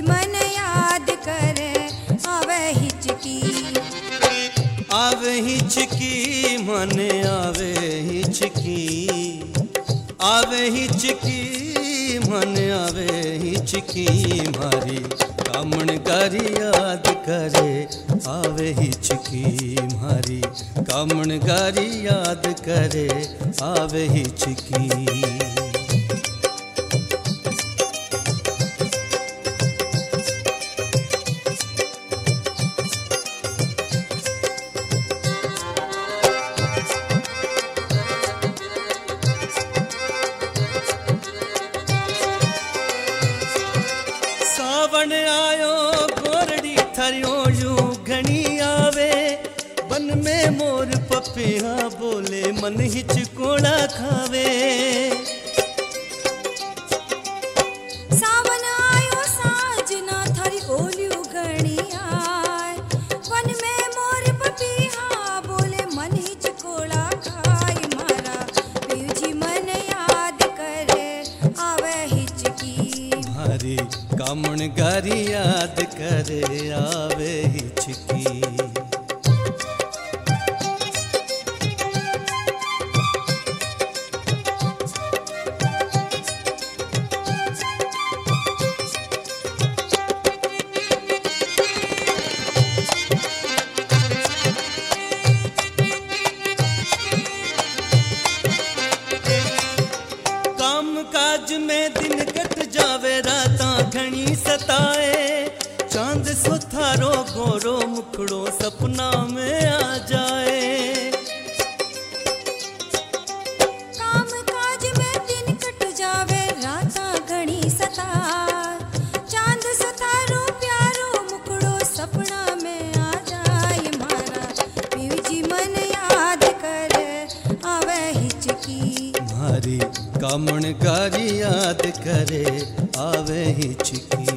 मन याद करे आवे हिचकी। आवे हिचकी मन आवे हिचकी, आवे हिचकी मन आवे हिचकी मारी कामण गारी याद करे आवे हिचकी मारी कामण गारी याद करे आवे हिचकी। सावण आयो गोरड़ी थरियों घनी आवे, बन में मोर पपिया बोले मन हिचकोड़ा खावे। सावन आयो साजना थारी ओलियो घणी आय, वन में मोर पपिया बोले मन हिचकोड़ा खाय मारा पीजी मन याद करे आवे हिचकी मारी कामण गारी याद करे आवे हिचकी। काम काज में दिन कट जावे रातां घनी सताए, चांद सुथारो गोरो मुखड़ो सपना में आ जाए। काम काज में दिन कट जावे रातां घणी सताए, चांद सतारो प्यारो मुखड़ो सपना में आ जाए मारा पीजी मन याद करे आवे हिचकी। मारी कामण गारी याद करे आवे हिचकी।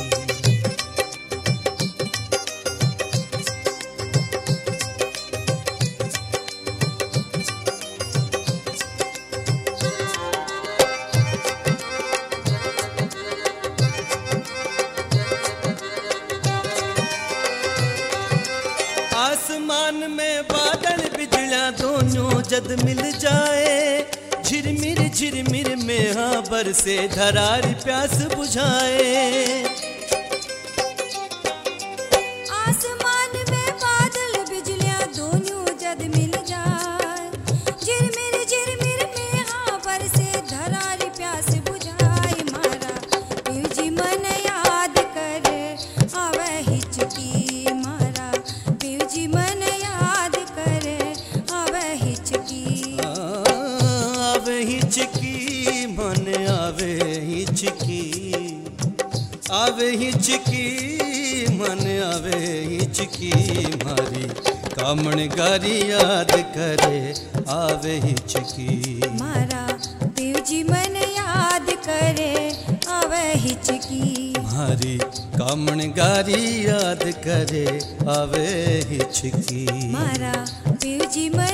आसमान में बादल बिजलियां दोनों जद मिल जाए, झिरमिर में हाँ बरसे धरारी प्यास बुझाए। आसमान में बादल बिजलियां दोनों जद मिल जाए, झिरमिर में हाँ बरसे धरारी प्यास बुझाए मारा पीजी मन याद करे आवे हिचकी मारा पीजी मन याद करे आवे हिचकी। आवे हिचकी मन आवे हिचकी, आवे हिचकी मन आवे हिचकी मारी कामण गारी याद करे आवे हिचकी। मारा पीजी मन याद करे आवे हिचकी मारी कामण गारी याद करे आवे हिचकी। मारा पीजी मन